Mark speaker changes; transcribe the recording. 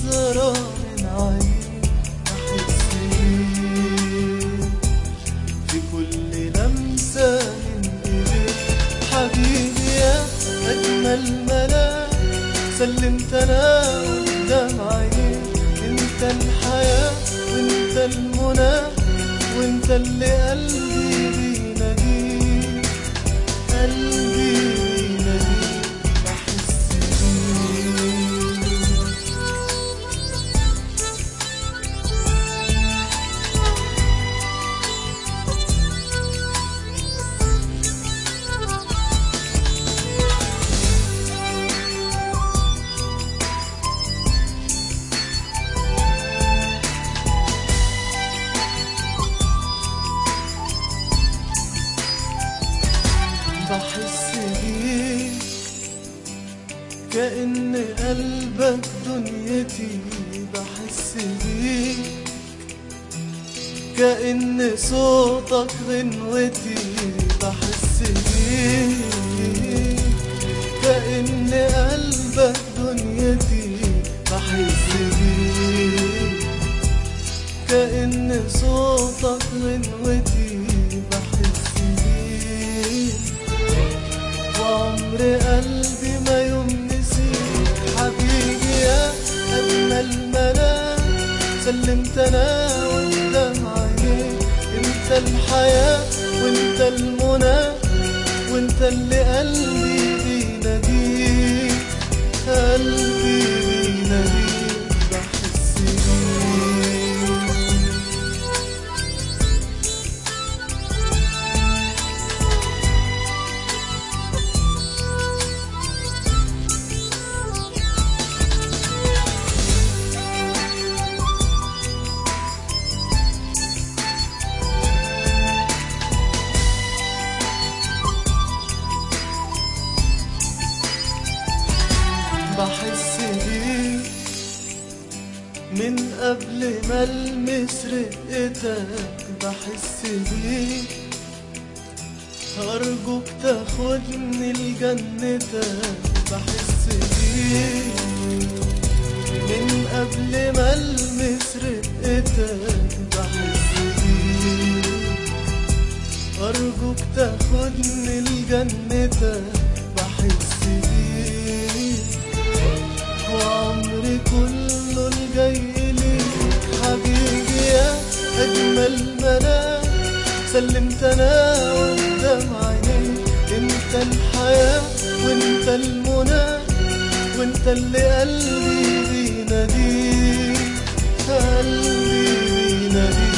Speaker 1: نظرة من عينيك بحس بيك، في كل لمسة من ايديك حبيبي يا أجمل ملاك. سلمت أنا قدام عينيك، انت الحياة وانت المنى وانت اللي قلبي بيناديك، قلبي بيناديك بحس بيك. بحس بيك كأن قلبك دنيتي، بحس بيك كأن صوتك غنوتي، بحس بيك كأن قلبك دنيتي، بحس بيك كأن صوتك غنوتي، بحس بيك وعمر قلبي ما يوم نسيك حبيبي يا أجمل ملاك. سلمت أنا قدام عينيك، انت الحياة وانت المنى وانت اللي قلبي بيناديك، قلبي بيناديك بحس بيك. بحس بيك من قبل ما المس رقتك، بحس بيك أرجوك تاخدني لجنتك، بحس بيك من قبل ما المس رقتك، بحس بيك أرجوك تاخدني لجنتك، بحس بيك وعمري كله الجاي ليك حبيبي يا أجمل ملاك. سلمت أنا قدام عينيك، انت الحياة وانت المنى وانت اللي قلبي بيناديك، قلبي بيناديك.